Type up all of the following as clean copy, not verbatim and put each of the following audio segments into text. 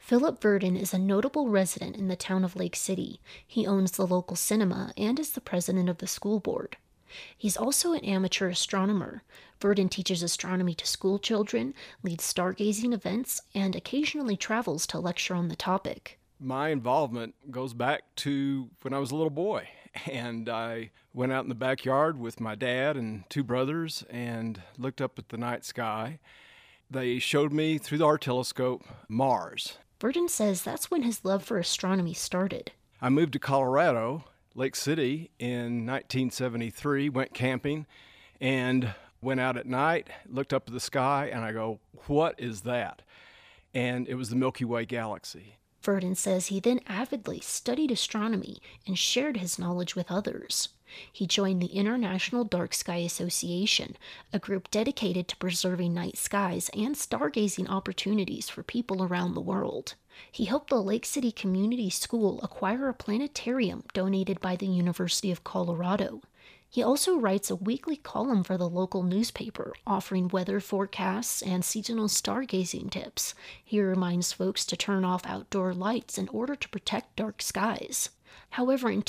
Philip Verdon is a notable resident in the town of Lake City. He owns the local cinema and is the president of the school board. He's also an amateur astronomer. Verdon teaches astronomy to school children, leads stargazing events, and occasionally travels to lecture on the topic. My involvement goes back to when I was a little boy, and I went out in the backyard with my dad and two brothers and looked up at the night sky. They showed me through our telescope Mars. Verdon says that's when his love for astronomy started. I moved to Colorado, Lake City, in 1973, went camping, and went out at night, looked up at the sky, and I go, what is that? And it was the Milky Way galaxy. Verdon says he then avidly studied astronomy and shared his knowledge with others. He joined the International Dark Sky Association, a group dedicated to preserving night skies and stargazing opportunities for people around the world. He helped the Lake City Community School acquire a planetarium donated by the University of Colorado. He also writes a weekly column for the local newspaper, offering weather forecasts and seasonal stargazing tips. He reminds folks to turn off outdoor lights in order to protect dark skies. However, in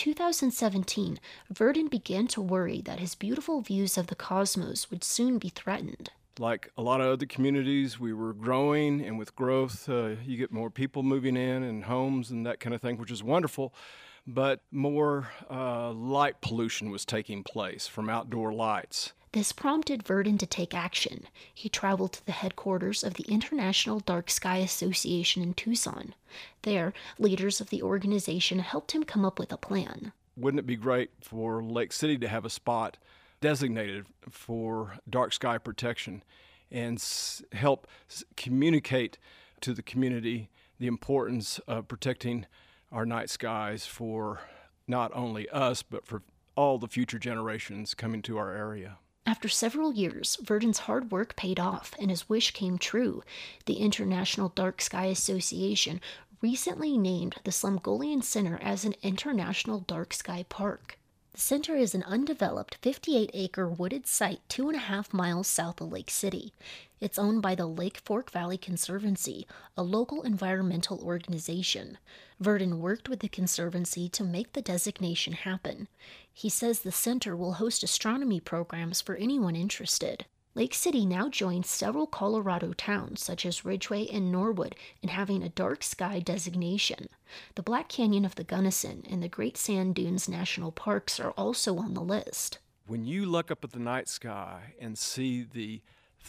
2017, Verdon began to worry that his beautiful views of the cosmos would soon be threatened. Like a lot of other communities, we were growing, and with growth, you get more people moving in and homes and that kind of thing, which is wonderful. But more light pollution was taking place from outdoor lights. This prompted Verdon to take action. He traveled to the headquarters of the International Dark Sky Association in Tucson. There, leaders of the organization helped him come up with a plan. Wouldn't it be great for Lake City to have a spot designated for dark sky protection and help communicate to the community the importance of protecting our night skies for not only us, but for all the future generations coming to our area. After several years, Verdon's hard work paid off and his wish came true. The International Dark Sky Association recently named the Slumgullion Center as an International Dark Sky Park. The center is an undeveloped 58-acre wooded site 2.5 miles south of Lake City. It's owned by the Lake Fork Valley Conservancy, a local environmental organization. Verdon worked with the Conservancy to make the designation happen. He says the center will host astronomy programs for anyone interested. Lake City now joins several Colorado towns, such as Ridgway and Norwood, in having a dark sky designation. The Black Canyon of the Gunnison and the Great Sand Dunes National Parks are also on the list. When you look up at the night sky and see the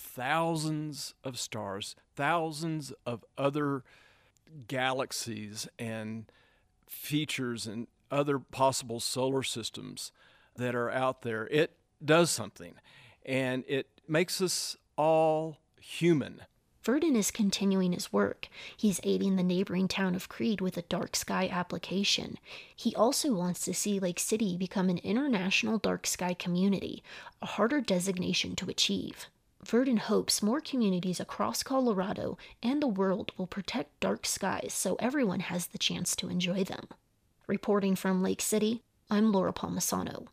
thousands of stars, thousands of other galaxies and features and other possible solar systems that are out there, it does something. And it makes us all human. Verdon is continuing his work. He's aiding the neighboring town of Creede with a dark sky application. He also wants to see Lake City become an international dark sky community, a harder designation to achieve. Verdon hopes more communities across Colorado and the world will protect dark skies so everyone has the chance to enjoy them. Reporting from Lake City, I'm Laura Palmisano.